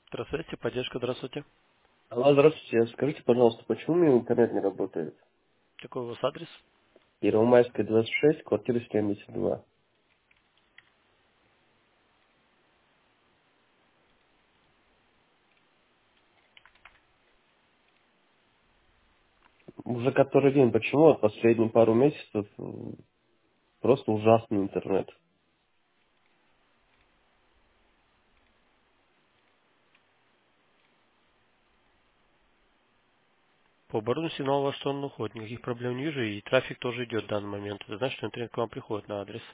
Здравствуйте, поддержка, здравствуйте. Алло, здравствуйте. Скажите, пожалуйста, почему у меня интернет не работает? Какой у вас адрес? Первомайская, 26, квартира 72. Уже который день. Почему вот последние пару месяцев просто ужасный интернет? По оборудованию сигнал ваш сон уходит, никаких проблем не вижу, и трафик тоже идет в данный момент. Это значит, что интернет к вам приходит на адрес.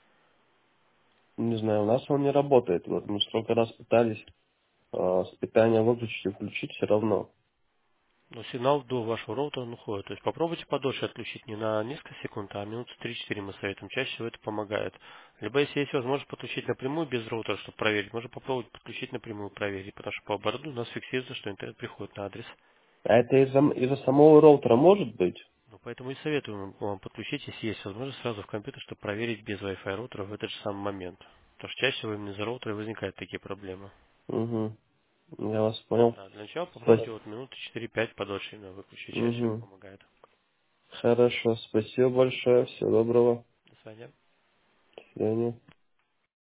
Не знаю, у нас он не работает. Вот мы столько раз пытались с питания выключить и включить, все равно. Но сигнал до вашего роутера он уходит. То есть попробуйте подольше отключить, не на несколько секунд, а минут 3-4 мы советуем. Чаще всего это помогает. Либо если есть возможность подключить напрямую без роутера, чтобы проверить, можно попробовать подключить напрямую проверить, потому что по оборудованию у нас фиксируется, что интернет приходит на адрес. А это из-за самого роутера может быть? Ну, поэтому и советую вам подключить, если есть возможность, сразу в компьютер, чтобы проверить без Wi-Fi роутера в этот же самый момент. Потому что чаще всего именно из-за роутера возникают такие проблемы. Угу. Я вас понял. Да, для начала попробуйте Спасибо. вот минуты 4-5 подольше именно выключить, чаще всего Угу. помогает. Хорошо. Спасибо большое. Всего доброго. До свидания. До свидания.